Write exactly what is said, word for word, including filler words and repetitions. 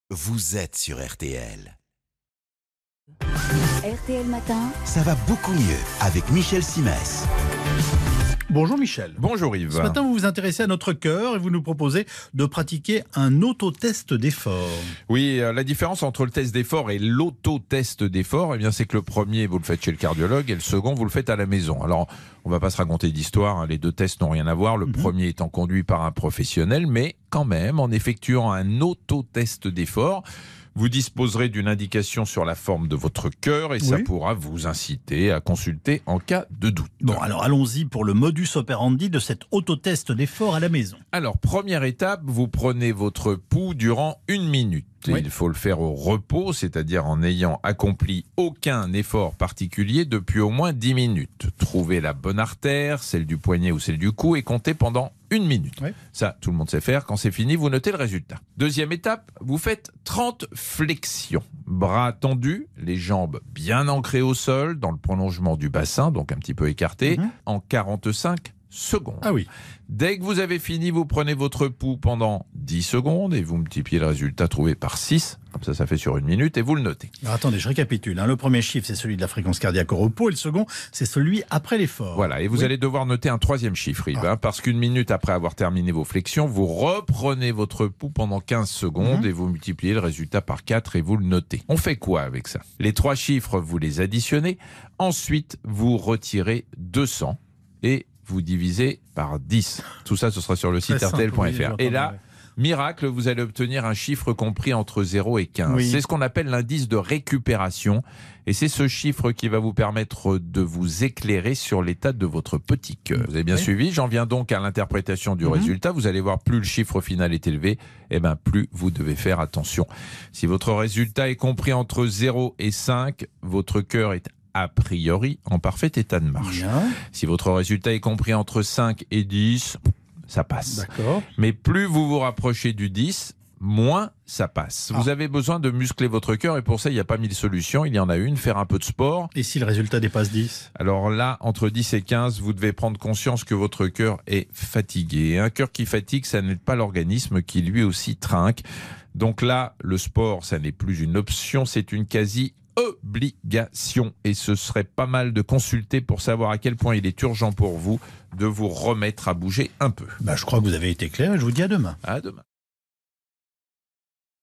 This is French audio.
Vous êtes sur R T L. R T L Matin. Ça va beaucoup mieux avec Michel Simès. Bonjour Michel. Bonjour Yves. Ce matin, vous vous intéressez à notre cœur et vous nous proposez de pratiquer un autotest d'effort. Oui, euh, la différence entre le test d'effort et l'autotest d'effort, eh bien, c'est que le premier, vous le faites chez le cardiologue et le second, vous le faites à la maison. Alors, on ne va pas se raconter d'histoire, hein, les deux tests n'ont rien à voir. Le mmh. premier étant conduit par un professionnel, mais quand même, en effectuant un autotest d'effort, vous disposerez d'une indication sur la forme de votre cœur et oui. ça pourra vous inciter à consulter en cas de doute. Bon, alors allons-y pour le modus operandi de cet autotest d'effort à la maison. Alors, première étape, vous prenez votre pouls durant une minute. Oui. Il faut le faire au repos, c'est-à-dire en n'ayant accompli aucun effort particulier depuis au moins dix minutes. Trouvez la bonne artère, celle du poignet ou celle du cou, et comptez pendant une minute. Oui. Ça, tout le monde sait faire. Quand c'est fini, vous notez le résultat. Deuxième étape, vous faites trente flexions. Bras tendus, les jambes bien ancrées au sol, dans le prolongement du bassin, donc un petit peu écarté, mm-hmm. en quarante-cinq secondes. Ah oui. Dès que vous avez fini, vous prenez votre pouls pendant dix secondes et vous multipliez le résultat trouvé par six. Comme ça, ça fait sur une minute et vous le notez. Alors attendez, je récapitule. Hein. Le premier chiffre, c'est celui de la fréquence cardiaque au repos et le second, c'est celui après l'effort. Voilà, et vous oui. allez devoir noter un troisième chiffre, Yves, ah. hein, parce qu'une minute après avoir terminé vos flexions, vous reprenez votre pouls pendant quinze secondes mmh. et vous multipliez le résultat par quatre et vous le notez. On fait quoi avec ça? Les trois chiffres, vous les additionnez. Ensuite, vous retirez deux cents et vous divisez par dix. Tout ça, ce sera sur le site R T L point F R. Et là, miracle, vous allez obtenir un chiffre compris entre zéro et quinze. Oui. C'est ce qu'on appelle l'indice de récupération. Et c'est ce chiffre qui va vous permettre de vous éclairer sur l'état de votre petit cœur. Vous avez bien oui. suivi. J'en viens donc à l'interprétation du mmh. résultat. Vous allez voir, plus le chiffre final est élevé, eh ben, plus vous devez faire attention. Si votre résultat est compris entre zéro et cinq, votre cœur est a priori en parfait état de marche. Bien. Si votre résultat est compris entre cinq et dix, ça passe. D'accord. Mais plus vous vous rapprochez du dix, moins ça passe. Ah. Vous avez besoin de muscler votre cœur et pour ça, il n'y a pas mille solutions. Il y en a une, faire un peu de sport. Et si le résultat dépasse dix? Alors là, entre dix et quinze, vous devez prendre conscience que votre cœur est fatigué. Un cœur qui fatigue, ça n'aide pas l'organisme qui lui aussi trinque. Donc là, le sport, ça n'est plus une option, c'est une quasi obligation et ce serait pas mal de consulter pour savoir à quel point il est urgent pour vous de vous remettre à bouger un peu. Bah, je crois que vous avez été clair et je vous dis à demain. À demain.